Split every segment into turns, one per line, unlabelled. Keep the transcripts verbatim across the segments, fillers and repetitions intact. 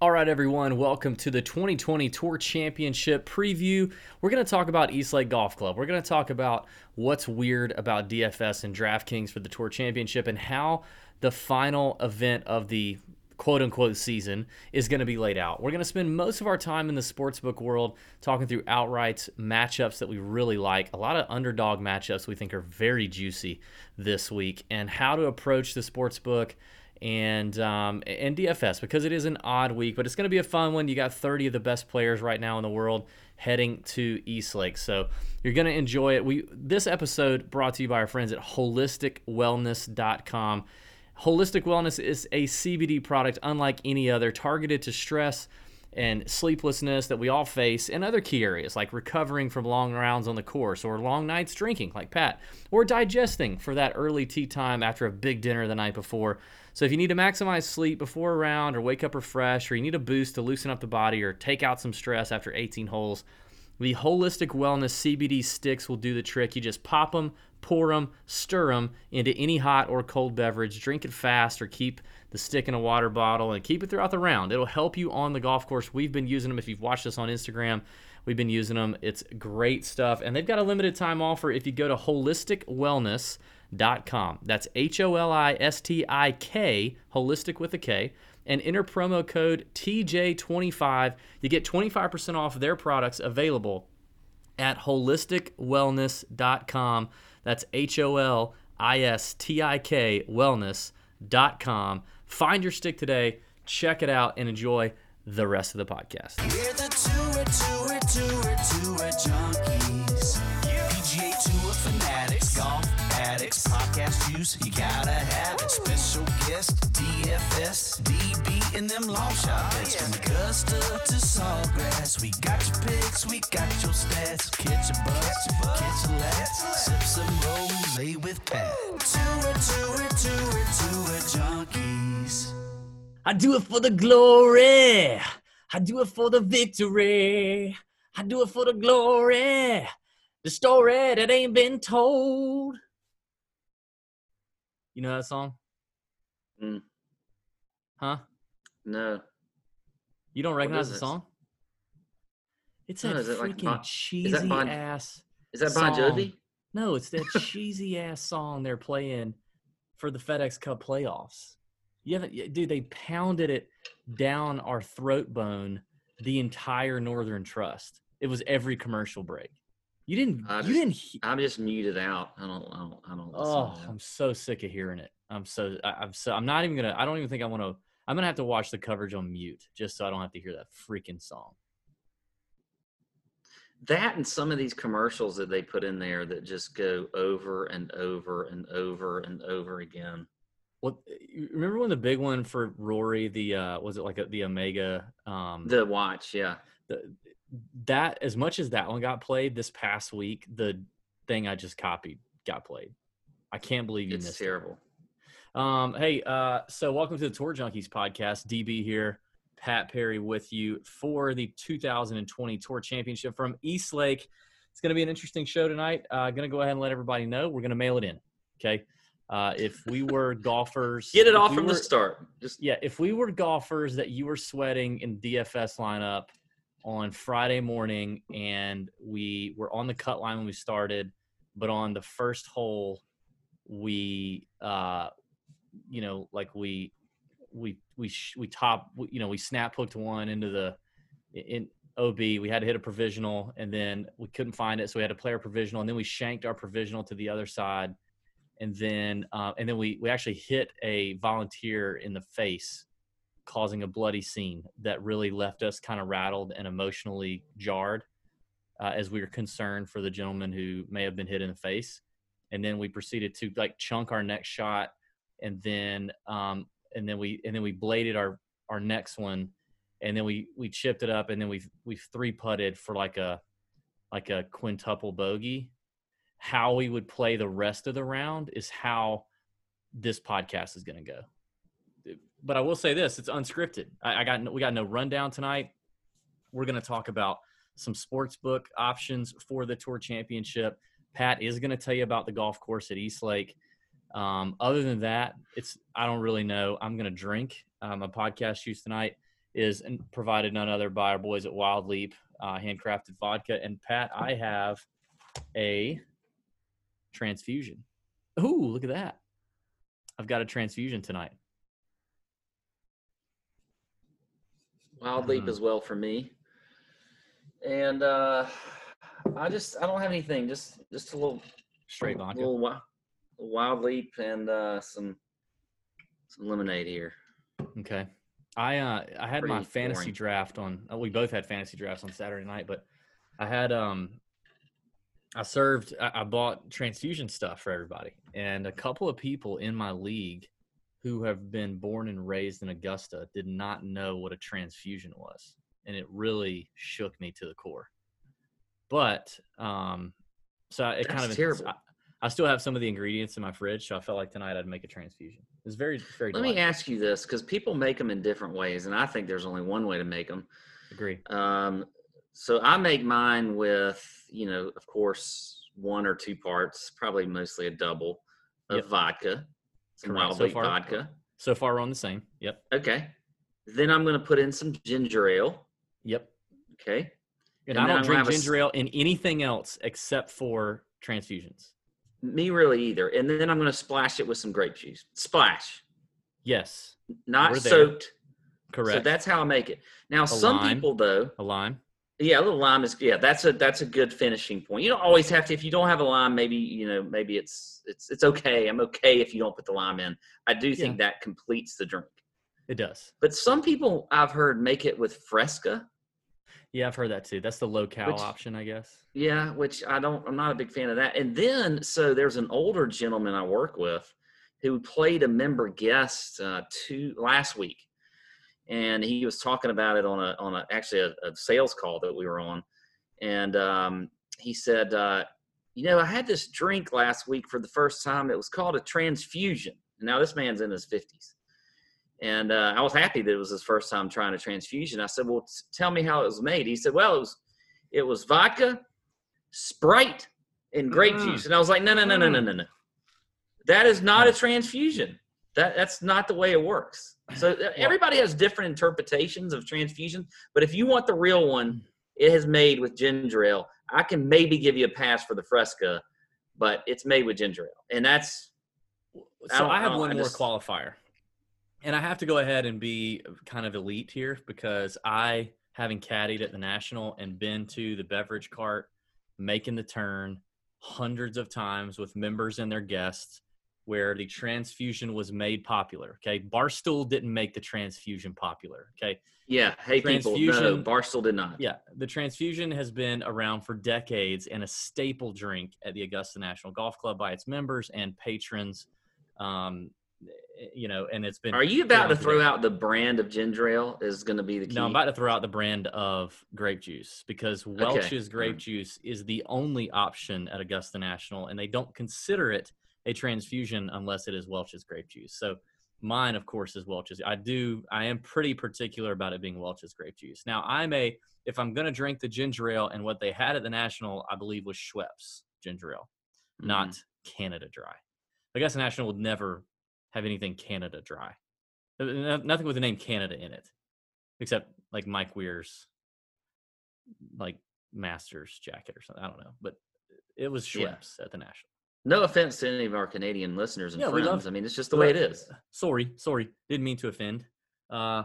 All right, everyone, welcome to the twenty twenty Tour Championship preview. We're going to talk about East Lake Golf Club. We're going to talk about what's weird about D F S and DraftKings for the Tour Championship and how the final event of the quote-unquote season is going to be laid out. We're going to spend most of our time in the sportsbook world talking through outright matchups that we really like, a lot of underdog matchups we think are very juicy this week, and how to approach the sportsbook and um, and D F S, because it is an odd week, but it's going to be a fun one. You got thirty of the best players right now in the world heading to East Lake, so you're going to enjoy it. We This episode brought to you by our friends at holistic wellness dot com. Holistic Wellness is a C B D product unlike any other, targeted to stress and sleeplessness that we all face, and other key areas like recovering from long rounds on the course, or long nights drinking like Pat, or digesting for that early tea time after a big dinner the night before. So if you need to maximize sleep before a round, or wake up refreshed, or you need a boost to loosen up the body or take out some stress after eighteen holes, the Holistic Wellness C B D sticks will do the trick. You just pop them, pour them, stir them into any hot or cold beverage, drink it fast, or keep the stick in a water bottle and keep it throughout the round. It'll help you on the golf course. We've been using them. If you've watched us on Instagram, we've been using them. It's great stuff. And they've got a limited time offer if you go to holistic wellness dot com. That's H O L I S T I K, holistic with a K, and enter promo code T J twenty-five. You get twenty-five percent off their products available at holistic wellness dot com. That's H O L I S T I K, wellness dot com. Find your stick today, check it out, and enjoy the rest of the podcast.
We're the tour, tour, tour, tour junkies. P G A Tour fanatics, golf addicts, podcast juice, you gotta have it. Special guest, D F S, D B, and them long shot bets. From Augusta to Sawgrass, we got your picks, we got your stats. Catch a buzz, catch a laugh, sip some rosé with Pat. Tour, tour, tour, tour junkies.
I do it for the glory. I do it for the victory. I do it for the glory. The story that ain't been told. You know that song?
Mm.
Huh?
No.
You don't recognize the
is it?
song? It's
No,
that
is it like
freaking
Bon-
cheesy
that Bon-
ass.
Is that Bon
song.
Jovi?
No, it's that cheesy ass song they're playing for the FedEx Cup playoffs. You haven't, dude. They pounded it down our throat bone the entire Northern Trust. It was every commercial break. You didn't.
I
you
just-
didn't. he-
I'm just muted out. I don't. I don't. I don't. Listen
Oh,
to
I'm so sick of hearing it. I'm so. I, I'm so. I'm not even gonna. I don't even think I want to. I'm gonna have to watch the coverage on mute just so I don't have to hear that freaking song.
that and some of these commercials that they put in there that just go over and over and over and over again.
Well, you remember when the big one for Rory, the uh, was it like a, the Omega? Um,
The watch, yeah.
the, that as much as that one got played this past week, the thing I just copied got played. I can't believe you
It's
missed
terrible.
it. Um, hey, uh, so welcome to the Tour Junkies podcast. D B here, Pat Perry with you for the two thousand twenty Tour Championship from East Lake. It's going to be an interesting show tonight. Uh, going to go ahead and let everybody know we're going to mail it in. Okay. Uh, if we were golfers,
Get it
if
off
we
from
were-
the start. Just
Yeah, if we were golfers that you were sweating in D F S lineup on Friday morning and we were on the cut line when we started, but on the first hole, we, uh, you know, like we, we, we, sh- we top, you know, we snap hooked one into the, in O B, we had to hit a provisional and then we couldn't find it. So we had to play our provisional and then we shanked our provisional to the other side. And then, uh, and then we, we actually hit a volunteer in the face, causing a bloody scene that really left us kind of rattled and emotionally jarred, uh, as we were concerned for the gentleman who may have been hit in the face. And then we proceeded to like chunk our next shot, and then, um, and then we, and then we bladed our, our next one, and then we, we chipped it up, and then we we three putted for like a, like a quintuple bogey. How we would play the rest of the round is how this podcast is going to go. But I will say this, it's unscripted. I, I got, no, we got no rundown tonight. We're going to talk about some sportsbook options for the Tour Championship. Pat is going to tell you about the golf course at East Lake. Um, other than that, it's, I don't really know. I'm going to drink um, a podcast juice tonight. is provided none other by our boys at Wild Leap, uh, handcrafted vodka. And Pat, I have a transfusion. Ooh, look at that. I've got a transfusion tonight.
Wild Leap
Mhm.
as well for me. And uh, I just I don't have anything. Just just a little
Straight vodka.
little wi- Wild Leap and uh, some some lemonade here.
Okay. I uh I had my
Pretty
fantasy
boring.
draft on. Oh, we both had fantasy drafts on Saturday night, but I had um I served I, I bought transfusion stuff for everybody, and a couple of people in my league who have been born and raised in Augusta did not know what a transfusion was, and it really shook me to the core. But um, so it
That's
kind of
terrible.
I, I still have some of the ingredients in my fridge, so I felt like tonight I'd make a transfusion. It's very very.
Let me
delightful.
ask you this, because people make them in different ways, and I think there's only one way to make them.
Agree.
Um, so I make mine with, you know, of course, one or two parts, probably mostly a double of
Yep.
vodka, some
Correct.
Wild
So
Leap
far-
vodka.
So far, we're on the same. Yep.
Okay. Then I'm going to put in some ginger ale.
Yep.
Okay.
And,
And
I
then
don't
I'm gonna
drink
have a s-
ginger ale in anything else except for transfusions.
Me really either. And then I'm going to splash it with some grape juice. Splash.
Yes.
Not
We're there.
soaked.
Correct.
So that's how I make it. Now, some
lime.
people, though,
a lime.
yeah, a little lime is, yeah, that's a that's a good finishing point. You don't always have to. If you don't have a lime, maybe, you know, maybe it's it's it's okay. I'm okay if you don't put the lime in. I do think that completes the drink.
It does.
But some people I've heard make it with Fresca.
Yeah, I've heard that too. That's the low cal
Which-
option, I guess.
Yeah, which I don't, I'm not a big fan of that. And then, so there's an older gentleman I work with who played a member guest uh, two last week. And he was talking about it on a, on a, actually a, a sales call that we were on. And um, he said, uh, you know, I had this drink last week for the first time. It was called a transfusion. Now this man's in his fifties. And uh, I was happy that it was his first time trying a transfusion. I said, well, t- tell me how it was made. He said, well, it was, it was vodka, Sprite, and grape
Mm.
juice. And I was like, no, no, no, no, no, no, no. That is not a transfusion. That That's not the way it works. So uh, everybody has different interpretations of transfusion. But if you want the real one, it is made with ginger ale. I can maybe give you a pass for the Fresca, but it's made with ginger ale. And that's, I
So
don't-
I,
I
have
don't-
one
I
more
just-
qualifier. And I have to go ahead and be kind of elite here because I, having caddied at the National and been to the beverage cart, making the turn hundreds of times with members and their guests where the transfusion was made popular. Okay. Barstool didn't make the transfusion popular. Okay.
yeah. Hey, people, no,
Transfusion-
Barstool did not.
Yeah. The transfusion has been around for decades and a staple drink at the Augusta National Golf Club by its members and patrons. Um, you know, and it's been.
Are you about to
around
throw
today.
out the brand of ginger ale is going to be the key?
No, I'm about to throw out the brand of grape juice because Welch's grape
Mm.
juice is the only option at Augusta National, and they don't consider it a transfusion unless it is Welch's grape juice. So mine, of course, is Welch's. I do, I am pretty particular about it being Welch's grape juice. Now, I'm a, if I'm going to drink the ginger ale, and what they had at the National, I believe, was Schweppes ginger ale,
Mhm.
not Canada Dry. Augusta National would never have anything Canada Dry. No- Nothing with the name Canada in it, except like Mike Weir's like Masters jacket or something. I don't know, but it was
Yeah.
Schweppes at the National.
No offense to any of our Canadian listeners and
Yeah, we
friends.
love-
I mean, it's just the
we
way it
love-
is.
Sorry, sorry, didn't mean to offend. Uh,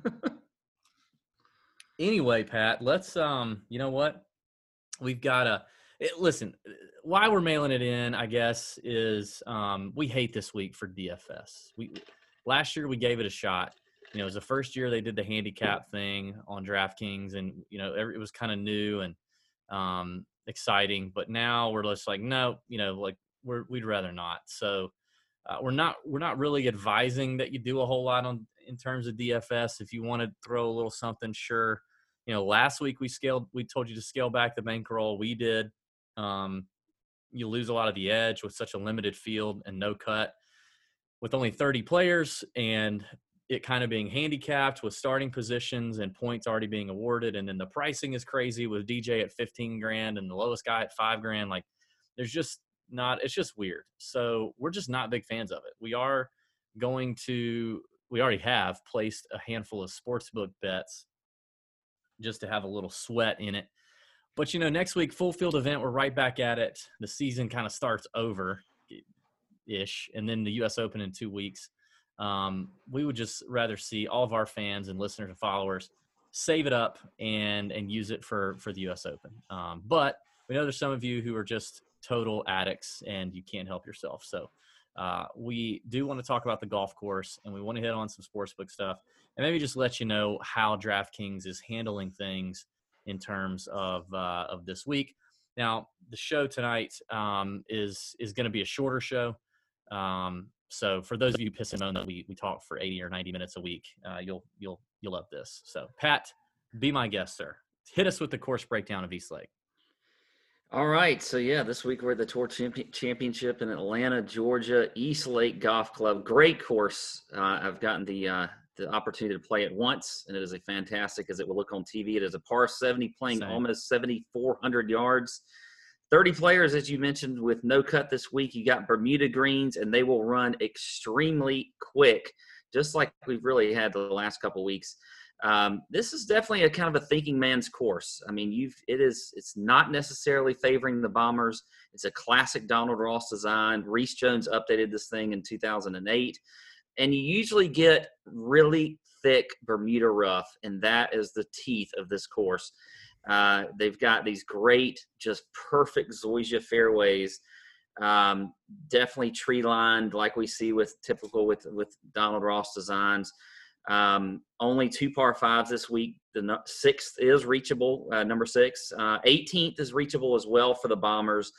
anyway, Pat, let's um, you know what? We've got a it, listen. Why we're mailing it in, I guess, is um, we hate this week for D F S. We last year we gave it a shot. You know, it was the first year they did the handicap thing on DraftKings, and you know, every, it was kind of new and um, exciting. But now we're just like, no, you know, like we're we'd rather not. So uh, we're not we're not really advising that you do a whole lot on in terms of D F S. If you want to throw a little something, sure. You know, last week we scaled. We told you to scale back the bankroll. We did. Um, you lose a lot of the edge with such a limited field and no cut, with only thirty players, and it kind of being handicapped with starting positions and points already being awarded. And then the pricing is crazy with D J at fifteen grand and the lowest guy at five grand. Like there's just not, it's just weird. So we're just not big fans of it. We are going to we already have placed a handful of sportsbook bets just to have a little sweat in it. But, you know, next week, full field event, we're right back at it. The season kind of starts over-ish, and then the U S Open in two weeks. Um, we would just rather see all of our fans and listeners and followers save it up and and use it for, for the U S Open. Um, but we know there's some of you who are just total addicts and you can't help yourself. So uh, we do want to talk about the golf course, and we want to hit on some sportsbook stuff and maybe just let you know how DraftKings is handling things in terms of uh, of this week. Now, the show tonight um, is is going to be a shorter show. Um, so for those of you pissing on that we we talk for eighty or ninety minutes a week, uh, you'll you'll you'll love this. So Pat, be my guest, sir. Hit us with the course breakdown of East Lake.
All right. So, yeah, this week we're at the Tour Champion- Championship in Atlanta, Georgia, East Lake Golf Club. Great course. Uh, I've gotten the uh, the opportunity to play it once, and it is a fantastic, as it will look on T V. It is a par seventy, playing
Same.
almost seventy-four hundred yards. thirty players, as you mentioned, with no cut this week. You got Bermuda greens, and they will run extremely quick, just like we've really had the last couple weeks. Um, this is definitely a kind of a thinking man's course. I mean, you've it is it's not necessarily favoring the Bombers. It's a classic Donald Ross design. Reese Jones updated this thing in two thousand eight, and you usually get really thick Bermuda rough, and that is the teeth of this course. Uh, they've got these great, just perfect zoysia fairways. Um, definitely tree lined, like we see with typical with with Donald Ross designs. Um, only two par fives this week. The no, sixth is reachable, uh, number six. Uh, eighteenth is reachable as well for the Bombers.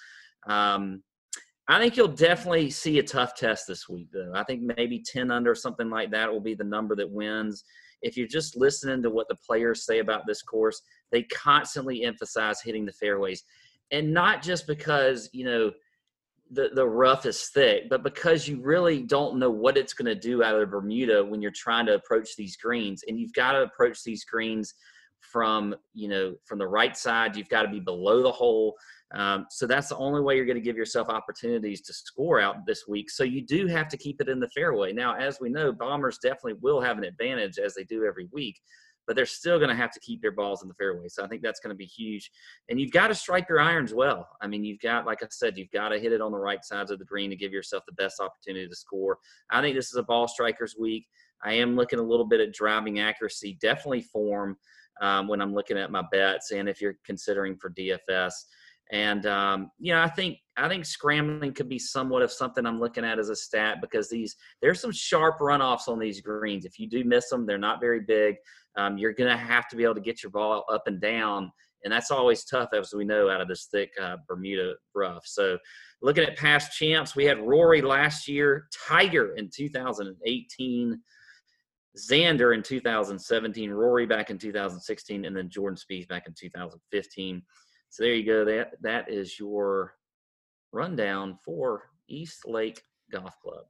Um, I think you'll definitely see a tough test this week, though. I think maybe ten under, something like that, will be the number that wins. If you're just listening to what the players say about this course, they constantly emphasize hitting the fairways. And not just because, you know, the, the rough is thick, but because you really don't know what it's going to do out of Bermuda when you're trying to approach these greens. And you've got to approach these greens from, you know, from the right side. You've got to be below the hole. Um, so that's the only way you're going to give yourself opportunities to score out this week. So you do have to keep it in the fairway. Now, as we know, Bombers definitely will have an advantage, as they do every week, but they're still going to have to keep their balls in the fairway. So I think that's going to be huge. And you've got to strike your irons well. I mean, you've got, like I said, you've got to hit it on the right sides of the green to give yourself the best opportunity to score. I think this is a ball strikers week. I am looking a little bit at driving accuracy, definitely form um, when I'm looking at my bets, and if you're considering for D F S. And, um, you know, I think I think scrambling could be somewhat of something I'm looking at as a stat, because these there's some sharp runoffs on these greens. If you do miss them, they're not very big. Um, you're going to have to be able to get your ball up and down, and that's always tough, as we know, out of this thick uh, Bermuda rough. So looking at past champs, we had Rory last year, Tiger in two thousand eighteen, Xander in two thousand seventeen, Rory back in two thousand sixteen, and then Jordan Spieth back in two thousand fifteen. So there you go. That that is your rundown for East Lake Golf Club.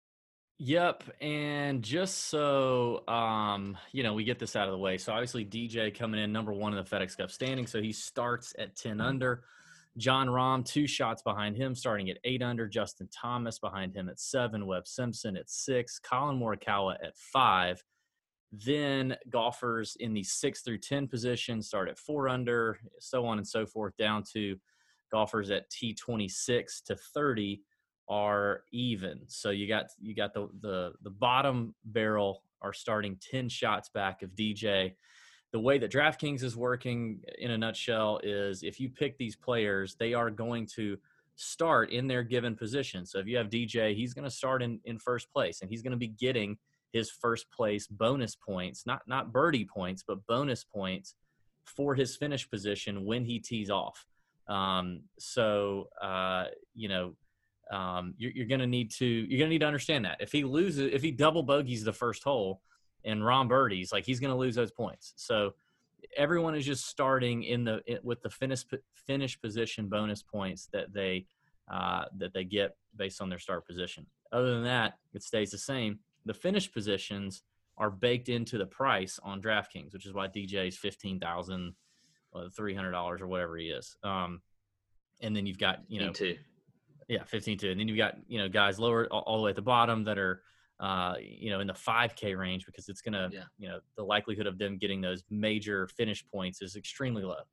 Yep, and just so um, you know, we get this out of the way. So obviously D J coming in number one in the FedEx Cup standing, so he starts at ten under. John Rahm two shots behind him, starting at eight under. Justin Thomas behind him at seven. Webb Simpson at six. Colin Morikawa at five. Then golfers in the six through ten position start at four under, so on and so forth, down to golfers at T twenty-six to thirty are even. So you got you got the the the bottom barrel are starting ten shots back of D J. The way that DraftKings is working, in a nutshell, is if you pick these players, they are going to start in their given position. So if you have D J, he's going to start in, in first place, and he's going to be getting his first place bonus points, not not birdie points, but bonus points for his finish position when he tees off. Um, so, uh, you know, um, you're, you're going to need to, you're going to need to understand that if he loses, if he double bogeys the first hole and Rahm birdies, like, he's going to lose those points. So everyone is just starting in the, with the finish, finish position bonus points that they, uh, that they get based on their start position. Other than that, it stays the same. The finish positions are baked into the price on DraftKings, which is why D J's fifteen thousand three hundred dollars or whatever he is. Um, and then you've got, you know,
Me too.
yeah, fifteen two. And then you've got, you know, guys lower all, all the way at the bottom that are uh, you know, in the five K range, because it's going to,
Yeah.
you know, the likelihood of them getting those major finish points is extremely low.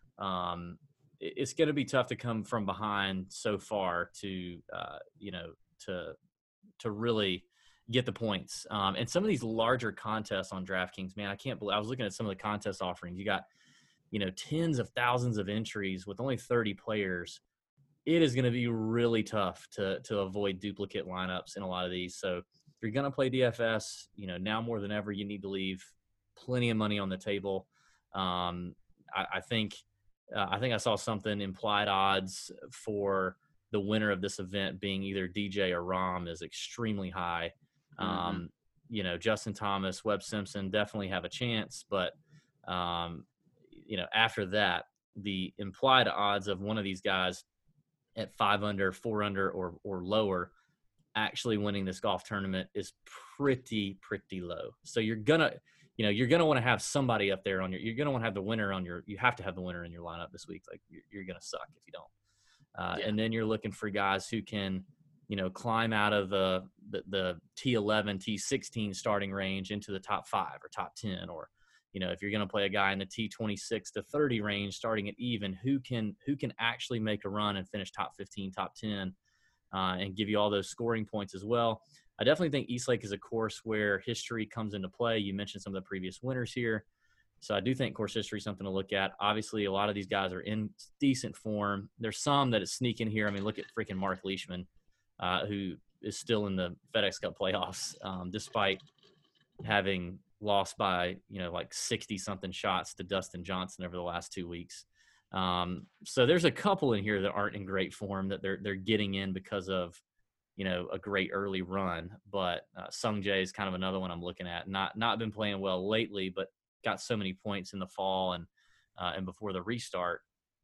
Um, it, it's going to be tough to come from behind so far to, uh, you know, to, to really get the points. Um, and some of these larger contests on DraftKings, man, I can't believe, I was looking at some of the contest offerings. You got, you know, tens of thousands of entries with only thirty players. It is going to be really tough to to avoid duplicate lineups in a lot of these. So if you're going to play D F S, you know, now more than ever, you need to leave plenty of money on the table. Um, I, I think uh, I think I saw something, implied odds for the winner of this event being either D J or Rahm is extremely high. Um,
Mm-hmm.
You know, Justin Thomas, Webb Simpson definitely have a chance, but um, you know, after that, the implied odds of one of these guys at five under, four under, or or lower actually winning this golf tournament is pretty, pretty low. So you're gonna, you know, you're gonna want to have somebody up there on your, you're gonna want to have the winner on your, you have to have the winner in your lineup this week. Like you're, you're gonna suck if you don't. Uh,
Yeah.
And then you're looking for guys who can, you know, climb out of the, the the T eleven, T sixteen starting range into the top five or top ten, or you know, if you're going to play a guy in the T twenty-six to thirty range, starting at even, who can who can actually make a run and finish top fifteen, top ten, uh, and give you all those scoring points as well. I definitely think Eastlake is a course where history comes into play. You mentioned some of the previous winners here. So I do think course history is something to look at. Obviously, a lot of these guys are in decent form. There's some that is sneaking here. I mean, look at freaking Mark Leishman, uh, who is still in the FedEx Cup playoffs, um, despite having lost by, you know, like sixty something shots to Dustin Johnson over the last two weeks. Um, so there's a couple in here that aren't in great form that they're, they're getting in because of, you know, a great early run. But uh, Sung Jae is kind of another one I'm looking at. Not, not been playing well lately, but got so many points in the fall and, uh, and before the restart.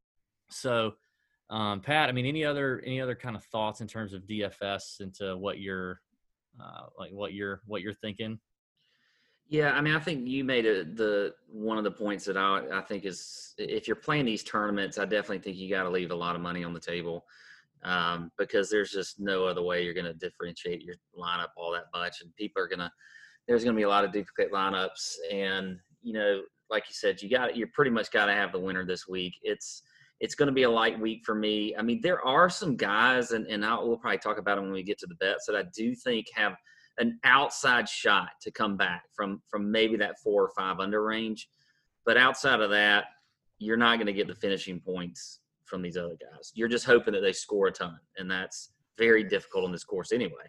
So, um, Pat, I mean, any other, any other kind of thoughts in terms of D F S into what you're, uh, like what you're, what you're thinking?
Yeah, I mean, I think you made a, the one of the points that I, I think is, if you're playing these tournaments, I definitely think you got to leave a lot of money on the table, um, because there's just no other way you're going to differentiate your lineup all that much, and people are going to, there's going to be a lot of duplicate lineups, and you know, like you said, you got you pretty much got to have the winner this week. It's it's going to be a light week for me. I mean, there are some guys, and and I'll, we'll probably talk about them when we get to the bets, that I do think have an outside shot to come back from from maybe that four or five under range. But outside of that, you're not going to get the finishing points from these other guys. You're just hoping that they score a ton, and that's very difficult on this course anyway.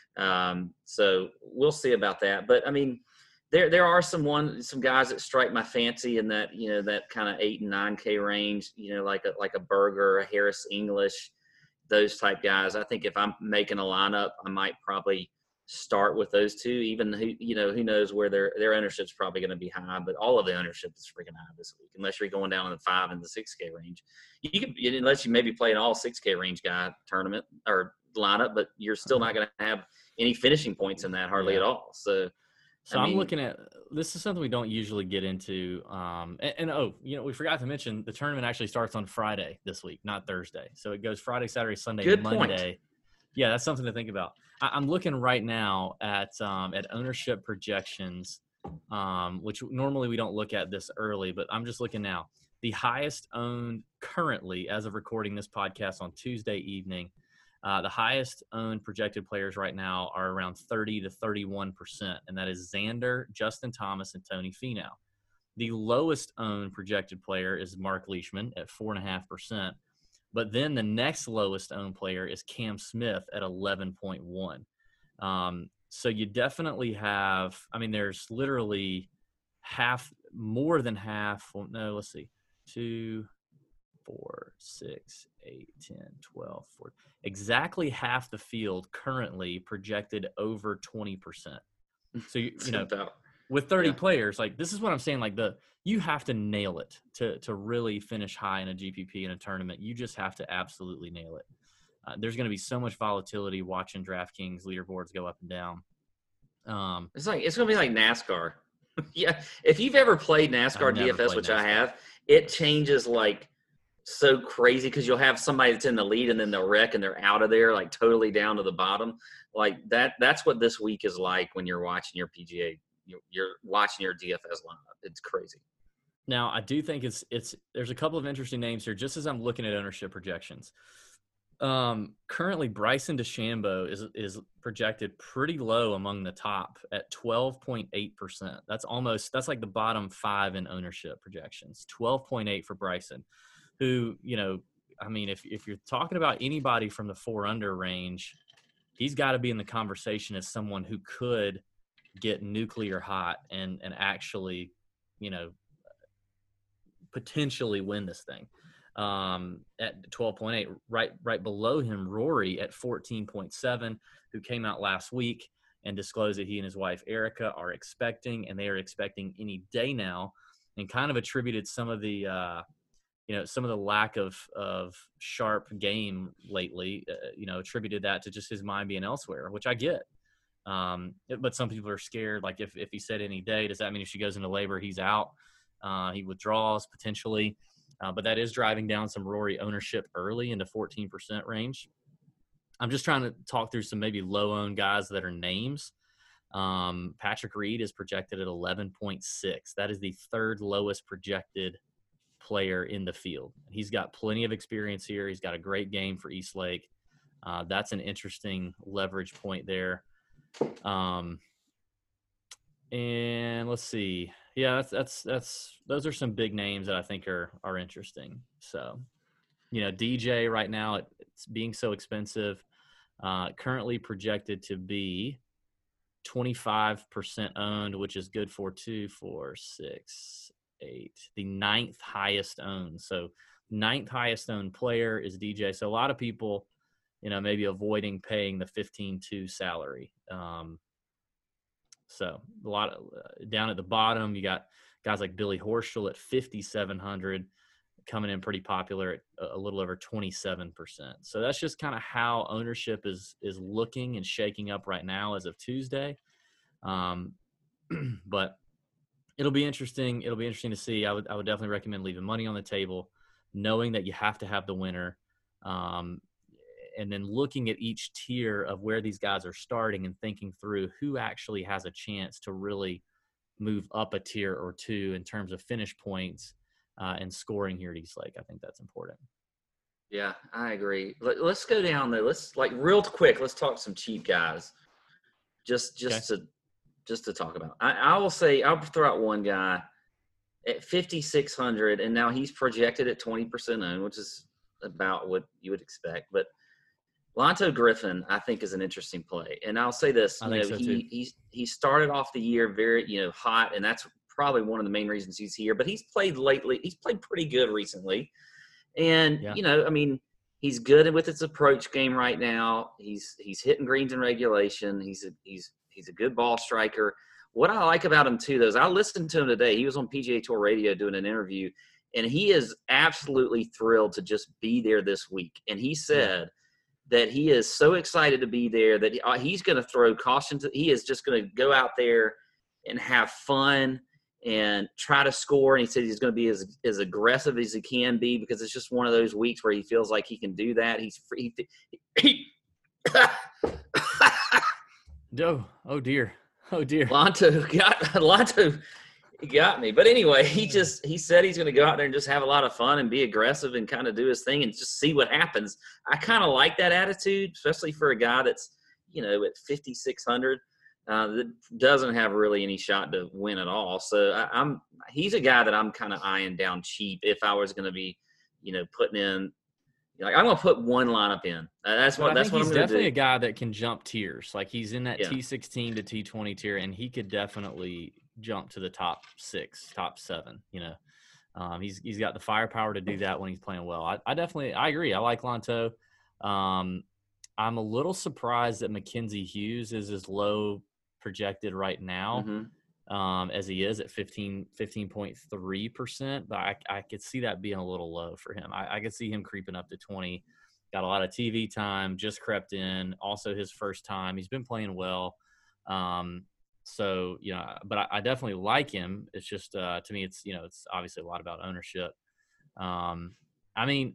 Um, so we'll see about that. But I mean, there there are some one some guys that strike my fancy in that, you know, that kind of eight and nine K range. You know, like a like a Berger, a Harris English, those type guys. I think if I'm making a lineup, I might probably start with those two, even who, you know, who knows where their, their ownership's probably going to be high, but all of the ownership is freaking high this week, unless you're going down in the five and the six K range. You could, unless you maybe play an all six K range guy tournament or lineup, but you're still not going to have any finishing points in that hardly
Yeah.
at all. So,
So
I
I'm
mean,
looking at, this is something we don't usually get into. Um, and, and, oh, you know, we forgot to mention the tournament actually starts on Friday this week, not Thursday. So it goes Friday, Saturday, Sunday,
Good point.
Monday. Yeah, that's something to think about. I, I'm looking right now at um, at ownership projections, um, which normally we don't look at this early, but I'm just looking now. The highest owned currently, as of recording this podcast on Tuesday evening, uh, the highest owned projected players right now are around thirty to thirty-one percent, and that is Xander, Justin Thomas, and Tony Finau. The lowest owned projected player is Mark Leishman at four point five percent. But then the next lowest owned player is Cam Smith at eleven point one. Um, so you definitely have, I mean, there's literally half, more than half. Well, no, let's see. Two, four, six, eight, ten, twelve, fourteen. Exactly half the field currently projected over twenty percent. So, you, you know,
about,
with thirty
yeah.
players, like this is what I'm saying, like the, you have to nail it to, to really finish high in a G P P in a tournament. You just have to absolutely nail it. Uh, there's going to be so much volatility watching DraftKings leaderboards go up and down. Um,
It's like, it's going to be like NASCAR. Yeah. If you've ever played NASCAR
I've never
D F S,
played
which
NASCAR.
I have, it changes like so crazy because you'll have somebody that's in the lead and then they'll wreck and they're out of there, like totally down to the bottom. Like that, that's what this week is like when you're watching your P G A, you're, you're watching your D F S lineup. It's crazy.
Now, I do think it's it's there's a couple of interesting names here. Just as I'm looking at ownership projections, um, currently Bryson DeChambeau is is projected pretty low among the top at twelve point eight percent. That's almost that's like the bottom five in ownership projections. twelve point eight for Bryson, who, you know, I mean, if if you're talking about anybody from the four under range, he's got to be in the conversation as someone who could get nuclear hot and and actually, you know, potentially win this thing. Um, at twelve point eight, right right below him, Rory at fourteen point seven, who came out last week and disclosed that he and his wife Erica are expecting, and they are expecting any day now, and kind of attributed some of the uh, you know some of the lack of of sharp game lately, uh, you know, attributed that to just his mind being elsewhere, which I get. Um, but some people are scared. Like if if he said any day, does that mean if she goes into labor, he's out? Uh, he withdraws potentially, uh, but that is driving down some Rory ownership early into fourteen percent range. I'm just trying to talk through some maybe low-owned guys that are names. Um, Patrick Reed is projected at eleven point six. That is the third lowest projected player in the field. He's got plenty of experience here. He's got a great game for Eastlake. Uh, that's an interesting leverage point there. Um, and let's see. Yeah, that's that's that's those are some big names that I think are are interesting. So, you know, D J right now, it, it's being so expensive, uh, currently projected to be twenty-five percent owned, which is good for two, four, six, eight, the ninth highest owned. So, ninth highest owned player is D J. So, a lot of people, you know, maybe avoiding paying the fifteen two salary. Um, So a lot of uh, down at the bottom, you got guys like Billy Horschel at fifty-seven hundred coming in pretty popular at a little over twenty-seven percent. So that's just kind of how ownership is, is looking and shaking up right now as of Tuesday. Um, but it'll be interesting. It'll be interesting to see. I would, I would definitely recommend leaving money on the table, knowing that you have to have the winner. Um, and then looking at each tier of where these guys are starting and thinking through who actually has a chance to really move up a tier or two in terms of finish points uh, and scoring here at Eastlake. I think that's important.
Yeah, I agree. Let, let's go down there. Let's like real quick. Let's talk some cheap guys. Just, just okay. to, just to talk about. I, I will say I'll throw out one guy at fifty-six hundred, and now he's projected at twenty percent owned, which is about what you would expect. But Lonto Griffin, I think, is an interesting play. And I'll say this, you know, so he, he he started off the year very, you know, hot, and that's probably one of the main reasons he's here. But he's played lately. He's played pretty good recently. And, yeah. you know, I mean, he's good with his approach game right now. He's he's hitting greens in regulation. He's a, he's he's a good ball striker. What I like about him, too, though, is I listened to him today. He was on P G A Tour Radio doing an interview, and he is absolutely thrilled to just be there this week. And he said – that he is so excited to be there that he's going to throw caution to – he is just going to go out there and have fun and try to score. And he said he's going to be as, as aggressive as he can be because it's just one of those weeks where he feels like he can do that. He's free. He, he
oh, oh, dear. Oh, dear.
Lonto got – Lonto – He got me. But anyway, he just, he said he's going to go out there and just have a lot of fun and be aggressive and kind of do his thing and just see what happens. I kind of like that attitude, especially for a guy that's, you know, at fifty-six hundred, uh, that doesn't have really any shot to win at all. So I, I'm, he's a guy that I'm kind of eyeing down cheap if I was going to be, you know, putting in, like, I'm going to put one lineup in. Uh, that's what, that's what I'm going to do.
He's definitely a guy that can jump tiers. Like he's in that
yeah.
T sixteen to T twenty tier, and he could definitely jump to the top six, top seven, you know. Um, he's he's got the firepower to do that when he's playing well. I, I definitely – I agree. I like Lonto. Um, I'm a little surprised that Mackenzie Hughes is as low projected right now
mm-hmm.
um, as he is at fifteen point three percent, but I, I could see that being a little low for him. I, I could see him creeping up to twenty. Got a lot of T V time, just crept in. Also his first time. He's been playing well. Um So, you know, but I, I definitely like him. It's just, uh, to me, it's, you know, it's obviously a lot about ownership. Um, I mean,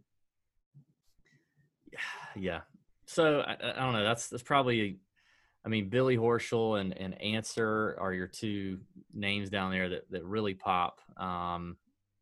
yeah. So I, I don't know. That's that's probably. I mean, Billy Horschel and and Answer are your two names down there that that really pop. Um,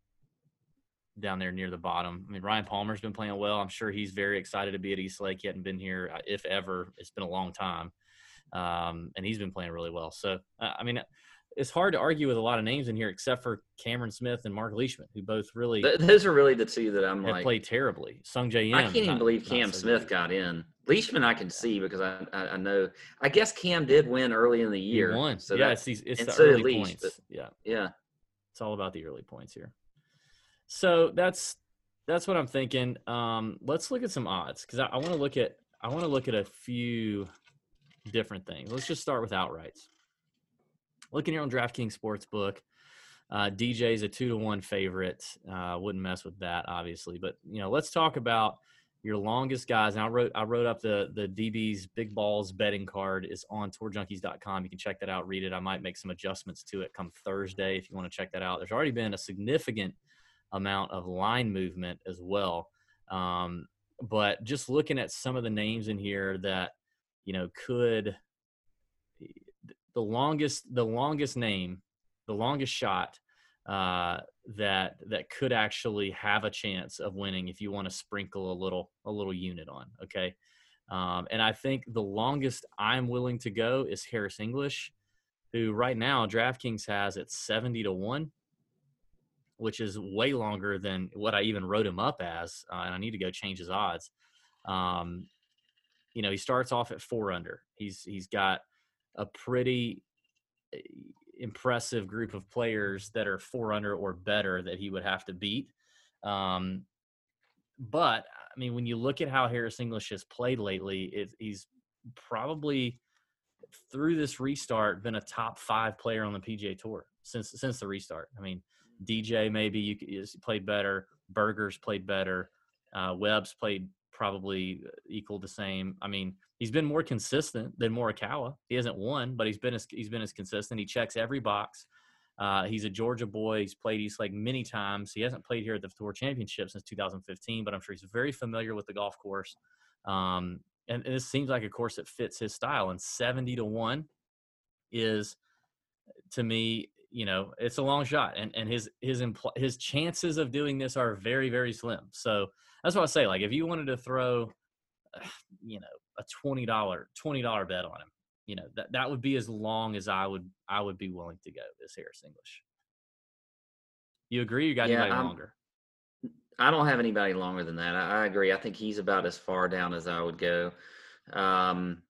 down there near the bottom. I mean, Ryan Palmer's been playing well. I'm sure he's very excited to be at Eastlake. He hadn't been here, if ever. It's been a long time. Um, and he's been playing really well. So, uh, I mean, it's hard to argue with a lot of names in here except for Cameron Smith and Mark Leishman, who both really
Th- those are really the two that I'm
have
like.
played terribly. Sung J M.
I can't even
not,
believe
not
Cam
so
Smith
good.
got in. Leishman I can see because I, I I know. I guess Cam did win early in the year.
He won.
So
yeah,
that,
it's, these, it's
and
the
so did
early
Leish,
points.
but-
yeah.
Yeah.
It's all about the early points here. So that's that's what I'm thinking. Um, let's look at some odds because I, I want to look at I want to look at a few different things. Let's just start with outrights. Looking here on DraftKings Sportsbook, uh, D J's a two to one favorite. Uh, wouldn't mess with that, obviously. But you know, let's talk about your longest guys. And I wrote I wrote up the the D B's Big Balls betting card is on tour junkies dot com. You can check that out, read it. I might make some adjustments to it come Thursday if you want to check that out. There's already been a significant amount of line movement as well. Um, but just looking at some of the names in here that, you know, could the longest, the longest name, the longest shot uh, that, that could actually have a chance of winning if you want to sprinkle a little, a little unit on. Okay. Um, and I think the longest I'm willing to go is Harris English, who right now DraftKings has at seventy to one. Which is way longer than what I even wrote him up as, uh, and I need to go change his odds. Um, you know, he starts off at four under. He's he's got a pretty impressive group of players that are four under or better that he would have to beat. Um, but I mean, when you look at how Harris English has played lately, it, he's probably through this restart been a top five player on the P G A Tour since since the restart. I mean. D J maybe you is played better. Berger's played better. Uh, Webb's played probably equal the same. I mean, he's been more consistent than Morikawa. He hasn't won, but he's been as, he's been as consistent. He checks every box. Uh, he's a Georgia boy. He's played Eastlake many times. He hasn't played here at the Tour Championship since two thousand fifteen, but I'm sure he's very familiar with the golf course. Um, and, and this seems like a course that fits his style. And seventy to one is, to me, you know, it's a long shot, and, and his his impl- his chances of doing this are very, very slim. So that's what I say. Like, if you wanted to throw, uh, you know, a twenty dollar twenty dollar bet on him, you know, that, that would be as long as I would I would be willing to go. This Harris English. You agree? You got
Yeah,
anybody
I'm-
longer?
I don't have anybody longer than that. I, I agree. I think he's about as far down as I would go. Um,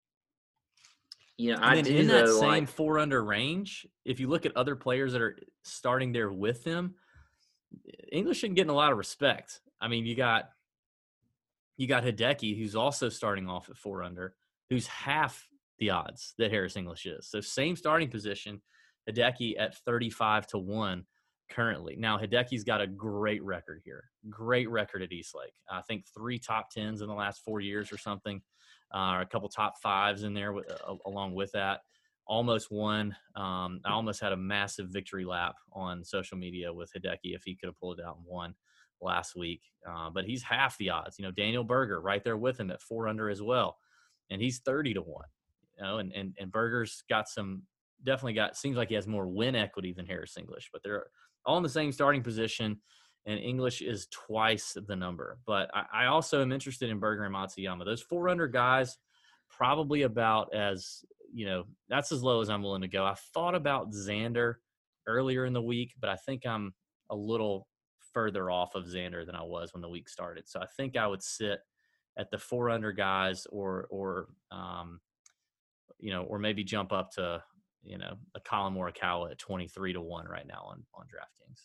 you know,
And
I
then
do
in that
though,
same
like,
four under range, if you look at other players that are starting there with him, English isn't getting a lot of respect. I mean, you got you got Hideki, who's also starting off at four under, who's half the odds that Harris English is. So same starting position, Hideki at thirty-five to one currently. Now, Hideki's got a great record here. Great record at Eastlake. I think three top tens in the last four years or something. Uh, a couple top fives in there with, uh, along with that. Almost won. Um, I almost had a massive victory lap on social media with Hideki if he could have pulled it out and won last week. Uh, but he's half the odds. You know, Daniel Berger right there with him at four under as well, and he's thirty to one. You know, and and and Berger's got some definitely got seems like he has more win equity than Harris English, but they're all in the same starting position. And English is twice the number. But I, I also am interested in Berger and Matsuyama. Those four under guys, probably about as, you know, that's as low as I'm willing to go. I thought about Xander earlier in the week, but I think I'm a little further off of Xander than I was when the week started. So I think I would sit at the four under guys or, or um, you know, or maybe jump up to, you know, a Colin Morikawa at twenty-three to one right now on, on DraftKings.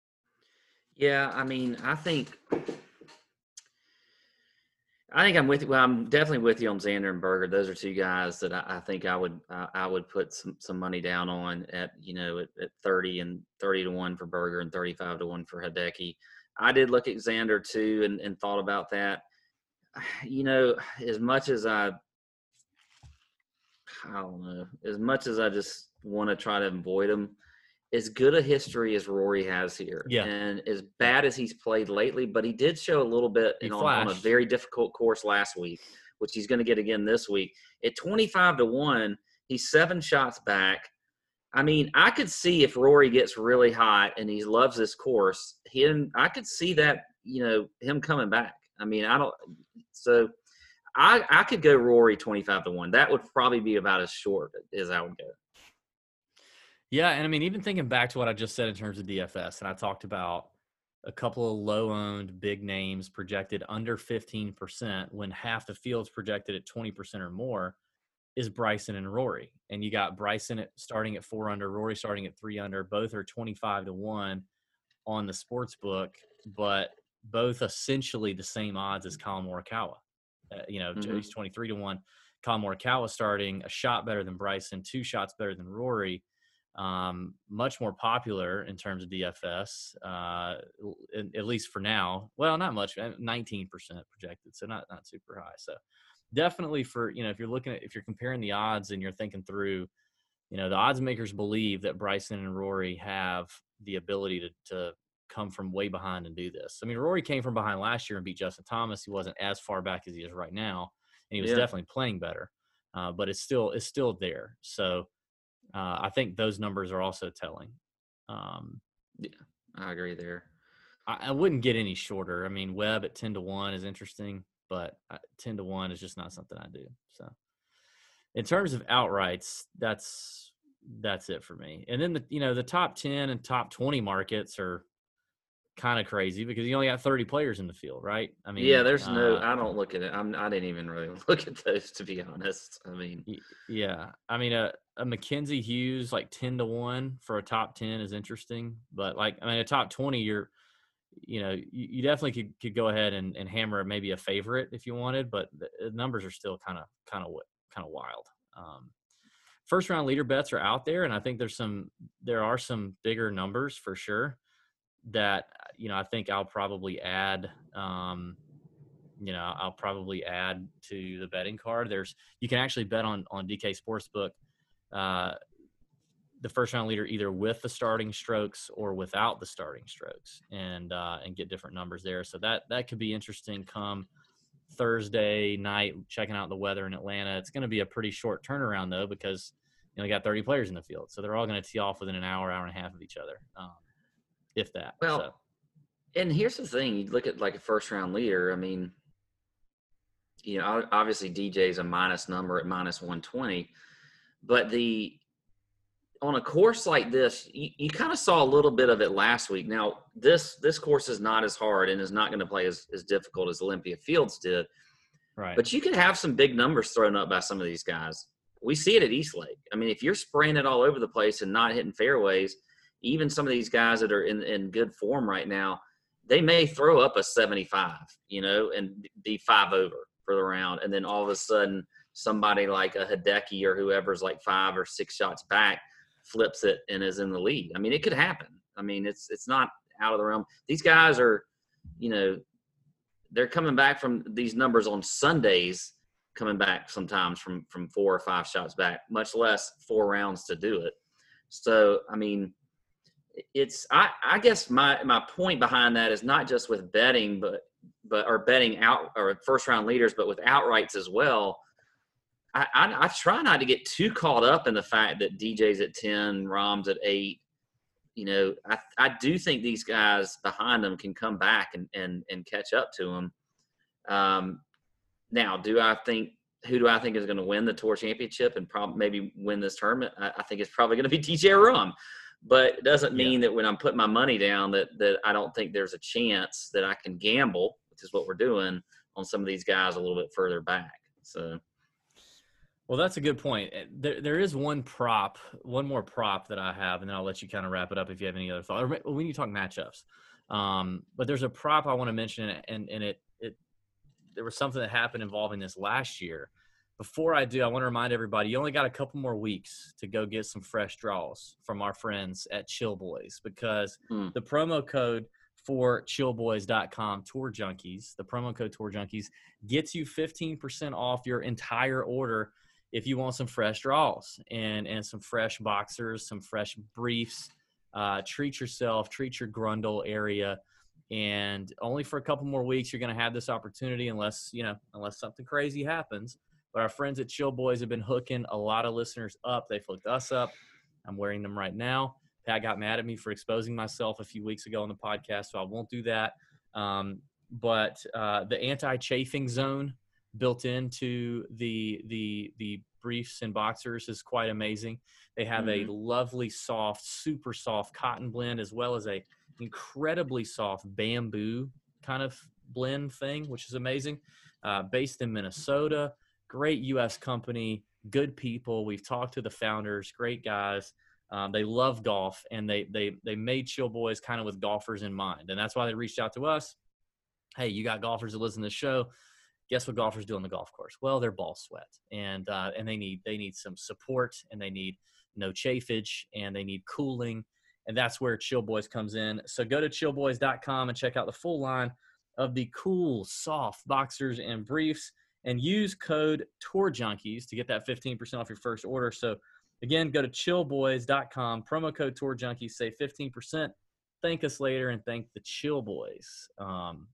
yeah, I mean, I think, I think I'm with you. Well, I'm definitely with you on Xander and Berger. Those are two guys that I, I think I would, uh, I would put some, some money down on at, you know, at, at thirty and thirty to one for Berger and thirty-five to one for Hideki. I did look at Xander too and, and thought about that. You know, as much as I, I don't know, as much as I just want to try to avoid him, as good a history as Rory has here,
Yeah.
and as bad as he's played lately, but he did show a little bit
He
in, on, on a
flashed.
very difficult course last week, which he's going to get again this week. At twenty-five to one, he's seven shots back. I mean, I could see if Rory gets really hot and he loves this course, him, I could see that, you know, him coming back. I mean, I don't – so I, I could go Rory twenty-five to one. That would probably be about as short as I would go.
Yeah, and I mean, even thinking back to what I just said in terms of D F S, and I talked about a couple of low-owned big names projected under fifteen percent when half the field's projected at twenty percent or more, is Bryson and Rory. And you got Bryson at, starting at four under, Rory starting at three under. Both are twenty-five to one on the sports book, but both essentially the same odds as Colin Morikawa. Uh, you know, mm-hmm. He's twenty-three to one. Colin Morikawa starting a shot better than Bryson, two shots better than Rory. Um, much more popular in terms of D F S, uh, at least for now. Well, not much, nineteen percent projected, so not not super high. So definitely for, you know, if you're looking at, if you're comparing the odds and you're thinking through, you know, the odds makers believe that Bryson and Rory have the ability to to come from way behind and do this. I mean, Rory came from behind last year and beat Justin Thomas. He wasn't as far back as he is right now, and he was yeah. definitely playing better, uh, but it's still it's still there. So. Uh, I think those numbers are also telling. Um,
yeah, I agree there.
I, I wouldn't get any shorter. I mean, Webb at ten to one is interesting, but ten to one is just not something I do. So in terms of outrights, that's that's it for me. And then, the you know, the top ten and top twenty markets are kind of crazy because you only got thirty players in the field, right? I mean,
yeah, there's
uh,
no, I don't look at it. I'm, I didn't even really look at those, to be honest. I mean,
yeah, I mean, a, a Mackenzie Hughes, like ten to one for a top ten is interesting, but like, I mean, a top twenty, you're, you know, you, you definitely could, could go ahead and, and hammer maybe a favorite if you wanted, but the numbers are still kind of, kind of, kind of wild. Um, first round leader bets are out there. And I think there's some, there are some bigger numbers for sure that, you know, I think I'll probably add, um, you know, I'll probably add to the betting card. There's, you can actually bet on, on D K Sportsbook, uh, the first round leader either with the starting strokes or without the starting strokes, and, uh, and get different numbers there. So that, that could be interesting come Thursday night, checking out the weather in Atlanta. It's going to be a pretty short turnaround though, because, you know, you got thirty players in the field. So they're all going to tee off within an hour, hour and a half of each other. Um, if that.
Well,
so.
And here's the thing. You look at like a first round leader. I mean, you know, obviously D J's a minus number at minus one twenty, but the, on a course like this, you, you kind of saw a little bit of it last week. Now this, this course is not as hard and is not going to play as, as difficult as Olympia Fields did.
Right.
But you could have some big numbers thrown up by some of these guys. We see it at Eastlake. I mean, if you're spraying it all over the place and not hitting fairways, even some of these guys that are in, in good form right now, they may throw up a seventy-five, you know, and be five over for the round. And then all of a sudden somebody like a Hideki or whoever's like five or six shots back flips it and is in the lead. I mean, it could happen. I mean, it's, it's not out of the realm. These guys are, you know, they're coming back from these numbers on Sundays, coming back sometimes from, from four or five shots back, much less four rounds to do it. So, I mean, it's, I, I guess my, my point behind that is not just with betting, but, but, or betting out or first round leaders, but with outrights as well. I, I, I try not to get too caught up in the fact that D J's at ten, Rahm's at eight. You know, I, I do think these guys behind them can come back and, and, and catch up to them. Um, now, do I think, who do I think is going to win the Tour Championship and probably maybe win this tournament? I, I think it's probably going to be D J or Rahm. But it doesn't mean yeah. that when I'm putting my money down that, that I don't think there's a chance that I can gamble, which is what we're doing, on some of these guys a little bit further back. So,
well, that's a good point. There, there is one prop, one more prop that I have, and then I'll let you kind of wrap it up if you have any other thoughts. Or when you talk matchups, um, but there's a prop I want to mention, and and it it there was something that happened involving this last year. Before I do, I want to remind everybody, you only got a couple more weeks to go get some fresh draws from our friends at Chill Boys, because mm. the promo code for chill boys dot com, Tour Junkies, the promo code Tour Junkies, gets you fifteen percent off your entire order if you want some fresh draws and, and some fresh boxers, some fresh briefs, Uh, treat yourself, treat your Grundle area. And only for a couple more weeks, you're going to have this opportunity unless, you know, unless something crazy happens. But our friends at Chill Boys have been hooking a lot of listeners up. They've hooked us up. I'm wearing them right now. Pat got mad at me for exposing myself a few weeks ago on the podcast, so I won't do that. Um, but uh, the anti-chafing zone built into the the the briefs and boxers is quite amazing. They have mm-hmm. a lovely, soft, super soft cotton blend, as well as a incredibly soft bamboo kind of blend thing, which is amazing. Uh, based in Minnesota, great U S company, good people. We've talked to the founders, great guys. Um, they love golf, and they they they made Chill Boys kind of with golfers in mind, and that's why they reached out to us. Hey, you got golfers that listen to the show. Guess what golfers do on the golf course? Well, they're ball sweat, and uh, and they need they need some support, and they need no chafage, and they need cooling. And that's where Chill Boys comes in. So go to chill boys dot com and check out the full line of the cool, soft boxers and briefs, and use code TOURJunkies to get that fifteen percent off your first order. So, again, go to chill boys dot com, promo code TOURJunkies, save fifteen percent. Thank us later, and thank the Chill Boys. Um,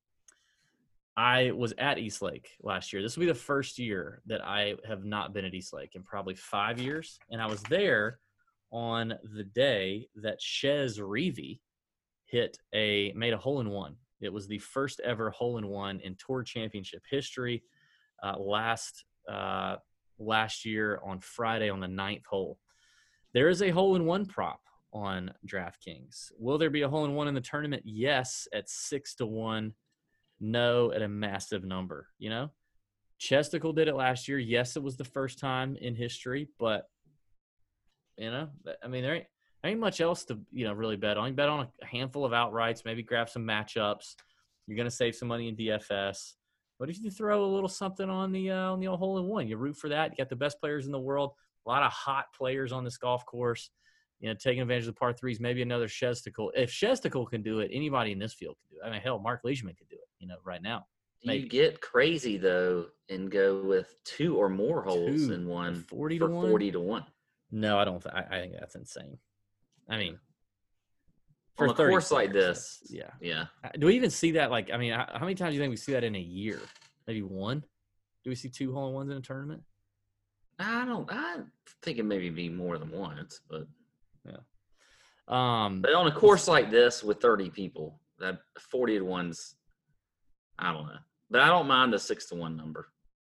I was at Eastlake last year. This will be the first year that I have not been at Eastlake in probably five years, and I was there on the day that Chez Reavie hit a made a hole in one. It was the first ever hole in one in Tour Championship history. Uh, last uh, last year on Friday on the ninth hole, there is a hole in one prop on DraftKings. Will there be a hole in one in the tournament? Yes, at six to one. No, at a massive number. You know, Chesticle did it last year. Yes, it was the first time in history, but you know, I mean, there ain't, there ain't much else to, you know, really bet on. You bet on a handful of outrights, maybe grab some matchups. You're going to save some money in D F S. What if you throw a little something on the uh, on the old hole in one? You root for that. You got the best players in the world, a lot of hot players on this golf course. You know, taking advantage of the par threes, maybe another Chesticle. If Chesticle can do it, anybody in this field can do it. I mean, hell, Mark Leishman could do it, you know, right now.
Do you get crazy, though, and go with two or more holes
two,
in one
forty
for
to one?
forty to one?
No, I don't. Th- I, I think that's insane. I mean,
for on a course like this,
yeah,
yeah.
Do we even see that? Like, I mean, how, how many times do you think we see that in a year? Maybe one. Do we see two hole in ones in a tournament?
I don't. I think it maybe be more than once, but
yeah. Um,
but on a course like this with thirty people, that forty to ones, I don't know. But I don't mind the six to one number.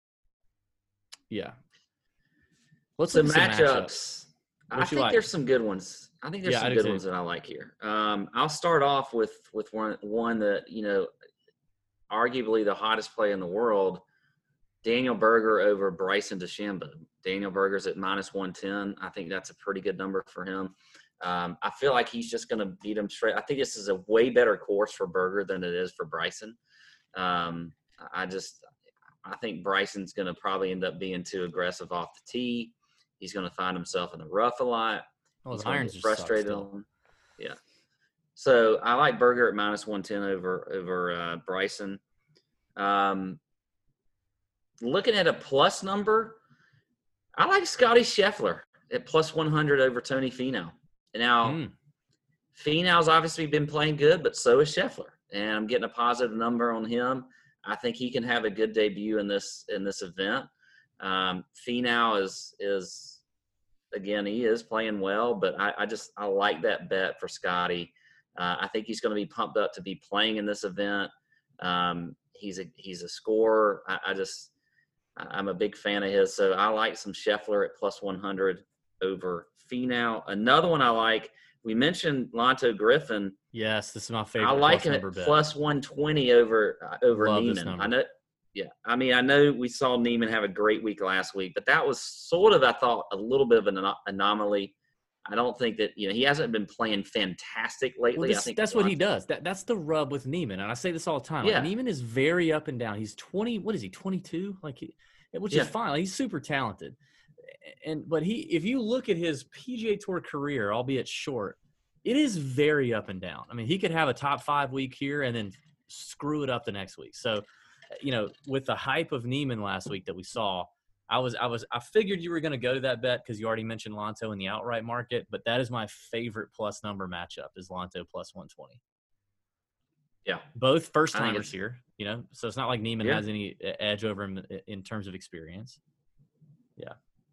Yeah. Let's
so
look at some
matchups.
matchups.
I think like? there's some good ones. I think there's
yeah,
some good too. ones that I like here. Um, I'll start off with with one one that, you know, arguably the hottest play in the world, Daniel Berger over Bryson DeChambeau. Daniel Berger's at minus one ten. I think that's a pretty good number for him. Um, I feel like he's just going to beat him straight. I think this is a way better course for Berger than it is for Bryson. Um, I just I think Bryson's going to probably end up being too aggressive off the tee. He's going to find himself in the rough a lot.
Well,
He's
the irons
get frustrated
on
him. Yeah. So I like Berger at minus one ten over over uh, Bryson. Um, looking at a plus number, I like Scotty Scheffler at plus one hundred over Tony Finau. Now, mm. Finau's obviously been playing good, but so is Scheffler, and I'm getting a positive number on him. I think he can have a good debut in this in this event. Um, Finau is is again he is playing well, but I, I just I like that bet for Scotty. Uh, I think he's going to be pumped up to be playing in this event. Um, he's a he's a scorer. I, I just I'm a big fan of his, so I like some Scheffler at plus one hundred over Finau. Another one I like. We mentioned Lanto Griffin.
Yes, this is my favorite.
I like him at plus one twenty over uh, over
Love
Neiman. I know. Yeah, I mean, I know we saw Neiman have a great week last week, but that was sort of, I thought, a little bit of an anomaly. I don't think that, you know, he hasn't been playing fantastic lately.
Well, this,
I think
that's what he does. That that's the rub with Neiman, and I say this all the time.
Yeah.
Like, Neiman is very up and down. He's twenty. What is he? twenty-two? Like, he, which
yeah.
is fine. Like, he's super talented. And but he, if you look at his P G A Tour career, albeit short, it is very up and down. I mean, he could have a top five week here and then screw it up the next week. So, you know, with the hype of Neiman last week that we saw, I was I was I figured you were going to go to that bet because you already mentioned Lonto in the outright market, but that is my favorite plus number matchup is Lonto plus one twenty.
Yeah,
both first timers here, you know, so it's not like Neiman
yeah.
has any edge over him in terms of experience. Yeah.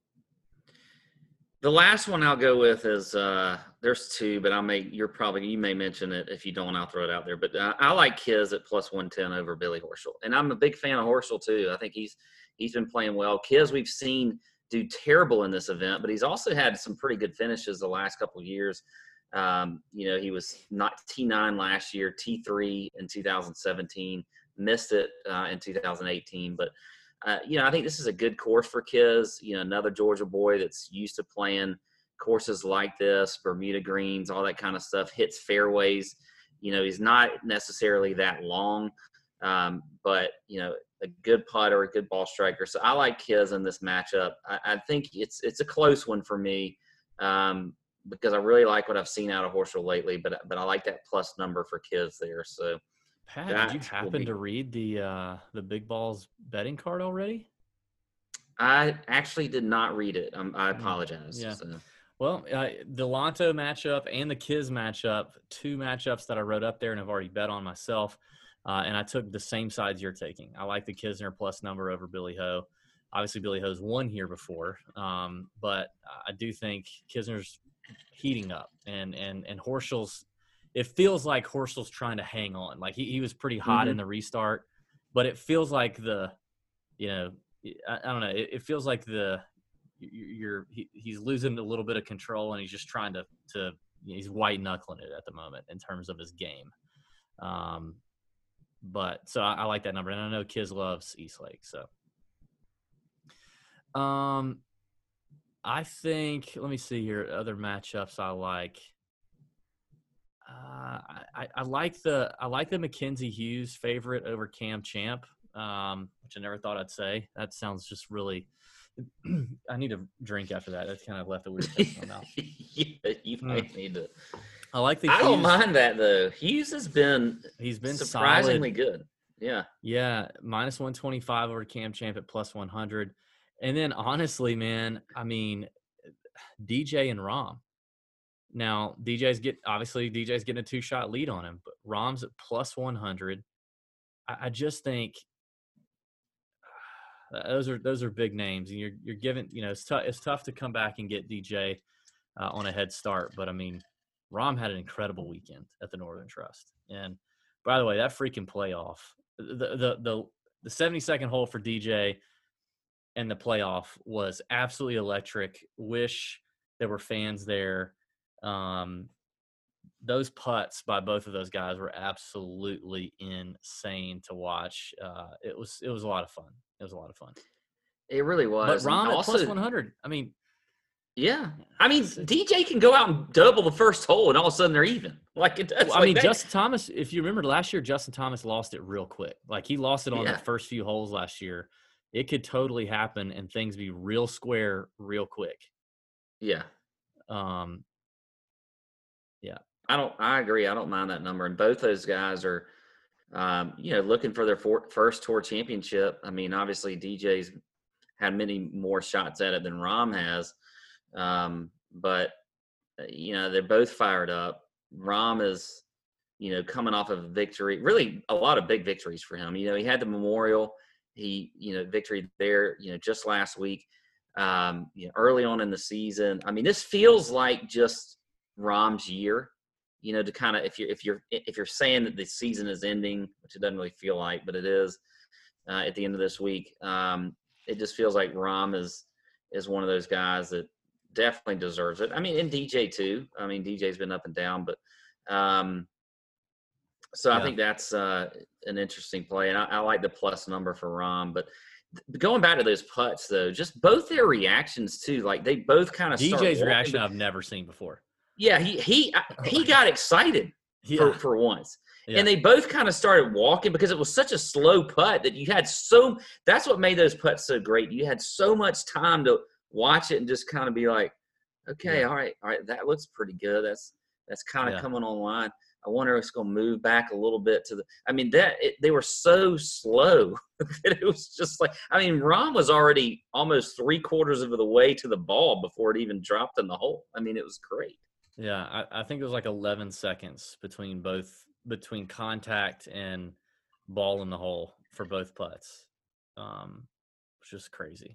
The last one I'll go with is uh, there's two, but I may you're probably you may mention it. If you don't, I'll throw it out there. But uh, I like Kiz at plus one ten over Billy Horschel, and I'm a big fan of Horschel too. I think he's he's been playing well. Kiz we've seen do terrible in this event, but he's also had some pretty good finishes the last couple of years. Um, you know, he was not T nine last year, T three in two thousand seventeen, missed it uh, in two thousand eighteen, but. Uh, you know, I think this is a good course for Kiz. You know, another Georgia boy that's used to playing courses like this, Bermuda greens, all that kind of stuff, hits fairways. You know, he's not necessarily that long, um, but, you know, a good putter, a good ball striker. So I like Kiz in this matchup. I, I think it's it's a close one for me um, because I really like what I've seen out of Horschel lately, but but I like that plus number for Kiz there. So.
Pat, did you happen be... to read the uh, the Big Balls betting card already?
I actually did not read it. Um, I apologize.
Yeah.
So.
Well, uh, the Lonto matchup and the Kiz matchup, two matchups that I wrote up there and I've already bet on myself, uh, and I took the same sides you're taking. I like the Kisner plus number over Billy Ho. Obviously, Billy Ho's won here before, um, but I do think Kisner's heating up, and and and Horschel's. It feels like Horschel's trying to hang on. Like he, he was pretty hot mm-hmm. in the restart, but it feels like the, you know, I, I don't know. It, it feels like the you're he, he's losing a little bit of control, and he's just trying to to he's white knuckling it at the moment in terms of his game. Um, but so I, I like that number, and I know Kiz loves Eastlake. So, um, I think let me see here other matchups I like. Uh, I, I like the I like the Mackenzie Hughes favorite over Cam Champ, um, which I never thought I'd say. That sounds just really. I need a drink after that. That kind of left a weird taste in my mouth.
Yeah, you might mm. need to.
I like the.
I
Hughes.
don't mind that though. Hughes has been
he's been
surprisingly
solid.
good. Yeah.
Yeah, minus one twenty five over Cam Champ at plus one hundred, and then honestly, man, I mean, D J and Rahm. Now, D J's get obviously D J's getting a two shot lead on him, but Rahm's at plus one hundred. I, I just think uh, those are those are big names, and you're you're giving you know it's tough it's tough to come back and get D J uh, on a head start. But I mean, Rahm had an incredible weekend at the Northern Trust, and by the way, that freaking playoff, the the the the seventy second hole for D J and the playoff was absolutely electric. Wish there were fans there. Um, those putts by both of those guys were absolutely insane to watch. Uh, it was it was a lot of fun. It was a lot of fun.
It really was.
But Rahm at
also,
plus one hundred. I mean,
yeah. I mean, D J can go out and double the first hole, and all of a sudden they're even. Like it does.
Well, I
like
mean,
that.
Justin Thomas. If you remember last year, Justin Thomas lost it real quick. Like he lost it on
yeah.
the first few holes last year. It could totally happen, and things be real square real quick.
Yeah.
Um. Yeah.
I don't. I agree. I don't mind that number. And both those guys are, um, you know, looking for their for, first tour championship. I mean, obviously D J's had many more shots at it than Rahm has, um, but you know they're both fired up. Rahm is, you know, coming off of a victory. Really, a lot of big victories for him. You know, he had the Memorial. He, you know, victory there. You know, just last week. Um, you know, early on in the season. I mean, this feels like just Rahm's year. You know, to kind of if you're if you're if you're saying that the season is ending, which it doesn't really feel like, but it is uh, at the end of this week. Um, it just feels like Rahm is is one of those guys that definitely deserves it. I mean, and D J too. I mean, D J's been up and down, but um, so yeah. I think that's uh, an interesting play, and I, I like the plus number for Rahm. But going back to those putts, though, just both their reactions too. Like they both kind of
D J's reaction I've never seen before.
Yeah, he he he got excited
yeah.
for, for once.
Yeah.
And they both kind of started walking because it was such a slow putt that you had so – that's what made those putts so great. You had so much time to watch it and just kind of be like, okay, yeah. all right, all right, that looks pretty good. That's that's kind of yeah. coming online. I wonder if it's going to move back a little bit to the. I mean, that it, they were so slow that it was just like. I mean, Rom was already almost three quarters of the way to the ball before it even dropped in the hole. I mean, it was great.
Yeah, I, I think it was like eleven seconds between both between contact and ball in the hole for both putts, um, which is crazy.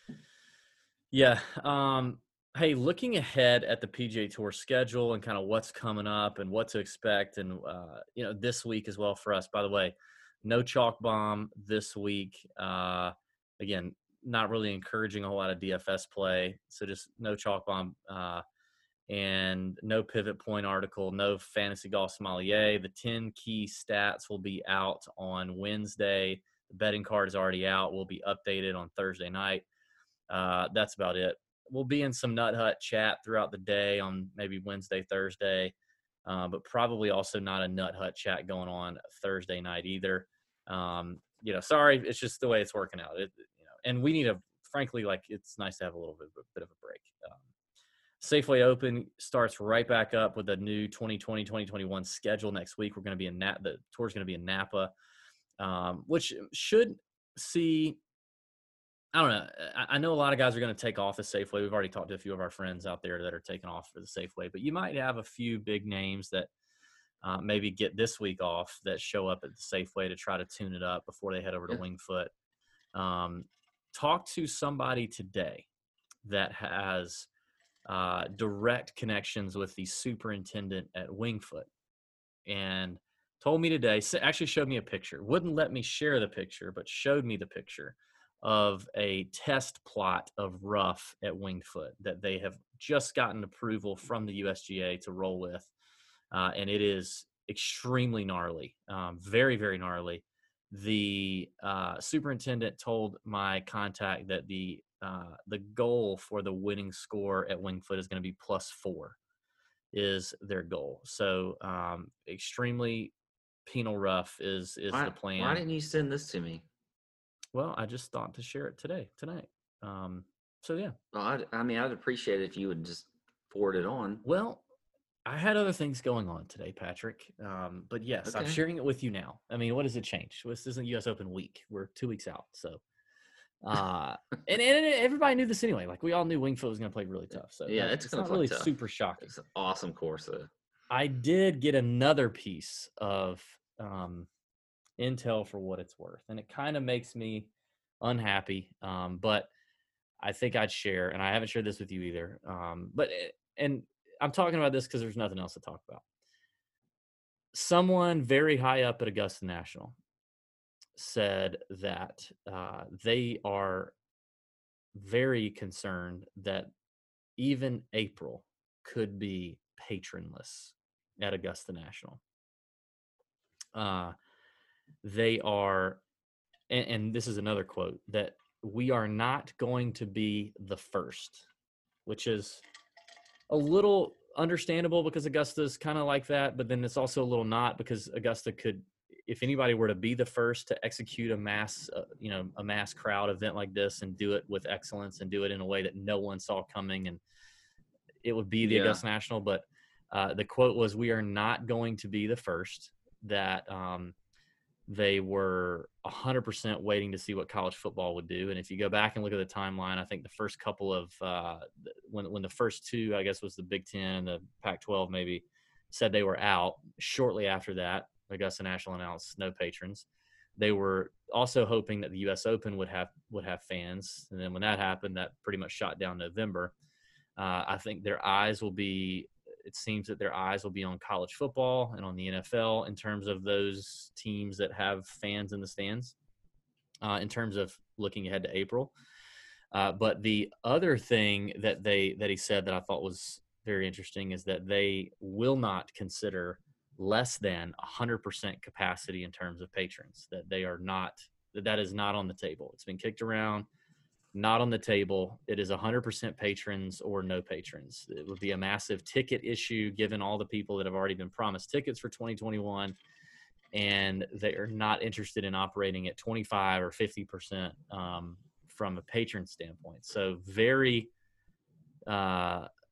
Yeah. Um, hey, looking ahead at the P G A Tour schedule and kind of what's coming up and what to expect, and uh, you know, this week as well for us. By the way, no chalk bomb this week. Uh, again, not really encouraging a whole lot of D F S play, so just no chalk bomb uh, and no pivot point article, no fantasy golf sommelier. The ten key stats will be out on Wednesday. The betting card is already out. Will be updated on Thursday night. Uh, that's about it. We'll be in some Nut Hut chat throughout the day on maybe Wednesday, Thursday, uh, but probably also not a Nut Hut chat going on Thursday night either. Um, you know, sorry, it's just the way it's working out. It, you know, and we need a, frankly, like it's nice to have a little bit, bit of a break. Um, Safeway Open starts right back up with a new twenty twenty twenty twenty-one schedule next week. We're going to be in Napa. The tour's going to be in Napa, um, which should see. I don't know. I know a lot of guys are going to take off the Safeway. We've already talked to a few of our friends out there that are taking off for the Safeway, but you might have a few big names that uh, maybe get this week off that show up at the Safeway to try to tune it up before they head over to yeah. Winged Foot. Um, talk to somebody today that has uh, direct connections with the superintendent at Winged Foot, and told me today, actually showed me a picture, wouldn't let me share the picture, but showed me the picture of a test plot of rough at Winged Foot that they have just gotten approval from the U S G A to roll with. Uh, and it is extremely gnarly, um, very, very gnarly. The uh, superintendent told my contact that the uh, the goal for the winning score at Winged Foot is going to be plus four is their goal. So um, extremely penal rough is, is
why,
the plan.
Why didn't you send this to me?
Well, I just thought to share it today, tonight. Um, so, yeah.
Well, I'd, I mean, I'd appreciate it if you would just forward it on.
Well, I had other things going on today, Patrick. Um, but, yes, okay. I'm sharing it with you now. I mean, what does it change? This isn't U S Open week. We're two weeks out. So, uh, and, and everybody knew this anyway. Like, we all knew Winged Foot was going to play really tough. So,
yeah, it's,
it's
going to
not really
tough.
super shocking.
It's an awesome course, though.
I did get another piece of um, intel for what it's worth, and it kind of makes me unhappy, um, but I think I'd share, and I haven't shared this with you either. Um, but and I'm talking about this because there's nothing else to talk about. Someone very high up at Augusta National said that uh, they are very concerned that even April could be patronless at Augusta National. Uh, they are. And, and this is another quote, that we are not going to be the first, which is a little understandable because Augusta's kind of like that, but then it's also a little not, because Augusta could, if anybody were to be the first to execute a mass, uh, you know, a mass crowd event like this and do it with excellence and do it in a way that no one saw coming, and it would be the yeah. Augusta National. But uh, the quote was, we are not going to be the first. That um, they were one hundred percent waiting to see what college football would do. And if you go back and look at the timeline, I think the first couple of uh, – when when the first two, I guess, was the Big Ten and the Pac twelve maybe, said they were out. Shortly after that, Augusta National announced no patrons. They were also hoping that the U S Open would have would have fans. And then when that happened, that pretty much shot down November. Uh, I think their eyes will be – it seems that their eyes will be on college football and on the N F L in terms of those teams that have fans in the stands, uh, in terms of looking ahead to April. Uh, but the other thing that they that he said that I thought was very interesting is that they will not consider less than one hundred percent capacity in terms of patrons, that they are not – that that is not on the table. It's been kicked around. Not on the table. It is one hundred percent patrons or no patrons. It would be a massive ticket issue given all the people that have already been promised tickets for twenty twenty-one, and they are not interested in operating at twenty-five or fifty percent um, from a patron standpoint. So very uh,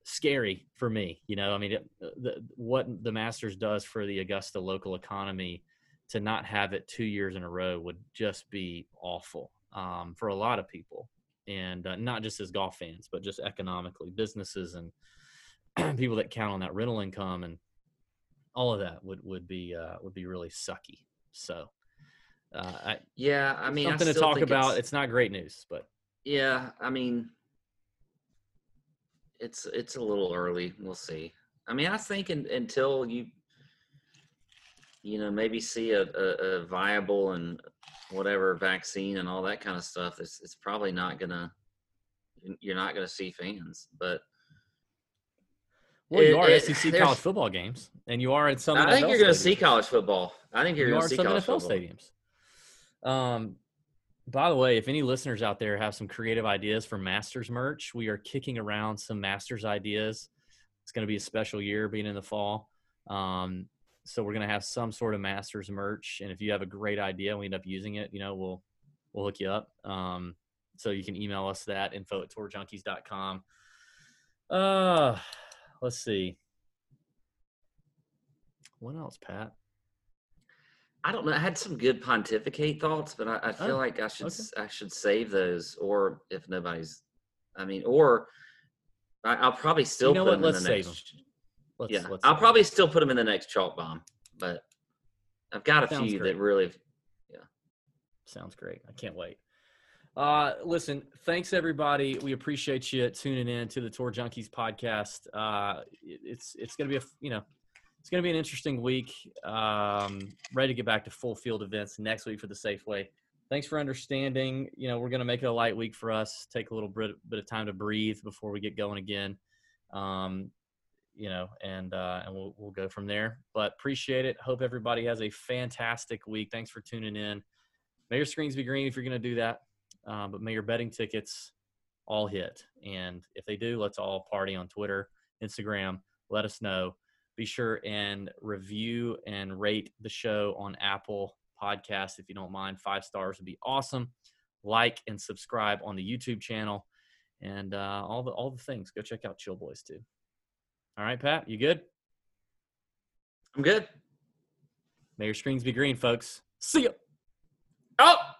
scary for me. You know, I mean, it, the, what the Masters does for the Augusta local economy, to not have it two years in a row would just be awful um, for a lot of people. And uh, not just as golf fans, but just economically, businesses and people that count on that rental income and all of that would, would be uh, would be really sucky. So, uh, I,
yeah, I mean,
something
I
to
still
talk
think
about.
It's,
it's not great news, but
yeah, I mean, it's it's a little early. We'll see. I mean, I think in, until you, you know, maybe see a, a, a viable and whatever vaccine and all that kind of stuff, it's it's probably not gonna. You're not gonna see fans, but.
well, you
It-
are at
it-
S E C
there's-
college football games, and you are at some.
I
N F L
think you're going to
stadiums.
see college football. I think you're
You
going
are
to see
some N
college
F L
football.
stadiums. Um, by the way, if any listeners out there have some creative ideas for Masters merch, we are kicking around some Masters ideas. It's going to be a special year being in the fall. Um, so we're going to have some sort of Masters merch. And if you have a great idea and we end up using it, you know, we'll, we'll hook you up. Um, so you can email us that info at tour junkies dot com. Uh, let's see. What else, Pat?
I don't know. I had some good pontificate thoughts, but I, I feel
Oh,
like I should
okay.
I should save those, or if nobody's, I mean, or I, I'll probably still
You know
put
what?
them in
Let's
the
save
next.
Let's,
yeah,
let's
I'll
save
probably still put them in the next chalk bomb, but I've got a
Sounds
few
great.
that really.
Sounds great. I can't wait. Uh, listen, thanks everybody. We appreciate you tuning in to the Tour Junkies podcast. Uh, it, it's it's gonna be a you know it's gonna be an interesting week. Um, ready to get back to full field events next week for the Safeway. Thanks for understanding. You know, we're gonna make it a light week for us. Take a little bit bit of time to breathe before we get going again. Um, you know, and uh, and we'll we'll go from there. But appreciate it. Hope everybody has a fantastic week. Thanks for tuning in. May your screens be green if you're going to do that. Um, but may your betting tickets all hit. And if they do, let's all party on Twitter, Instagram. Let us know. Be sure and review and rate the show on Apple Podcasts if you don't mind. Five stars would be awesome. Like and subscribe on the YouTube channel. And uh, all the all the things. Go check out Chill Boys too. All right, Pat, you good?
I'm good.
May your screens be green, folks. See ya.
Oh.